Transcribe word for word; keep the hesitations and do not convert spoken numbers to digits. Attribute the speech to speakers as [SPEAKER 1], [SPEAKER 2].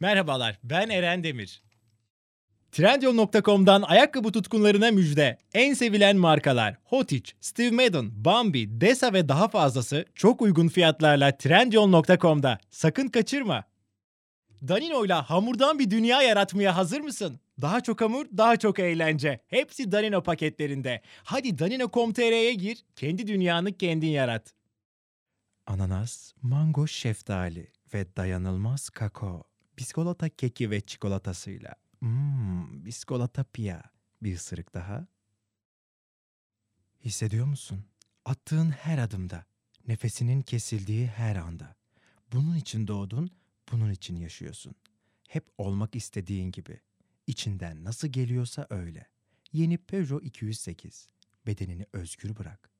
[SPEAKER 1] Merhabalar, ben Eren Demir. Trendyol nokta com'dan ayakkabı tutkunlarına müjde. En sevilen markalar Hotić, Steve Madden, Bambi, Desa ve daha fazlası çok uygun fiyatlarla Trendyol nokta com'da. Sakın kaçırma. Danino'yla hamurdan bir dünya yaratmaya hazır mısın? Daha çok hamur, daha çok eğlence. Hepsi Danino paketlerinde. Hadi danino nokta com nokta tr'ye gir, kendi dünyanı kendin yarat. Ananas, mango, şeftali ve dayanılmaz kakao. Biskolata keki ve çikolatasıyla. Mmm, biskolata pia. Bir ısırık daha. Hissediyor musun? Attığın her adımda, nefesinin kesildiği her anda. Bunun için doğdun, bunun için yaşıyorsun. Hep olmak istediğin gibi. İçinden nasıl geliyorsa öyle. Yeni Peugeot iki yüz sekiz. Bedenini özgür bırak.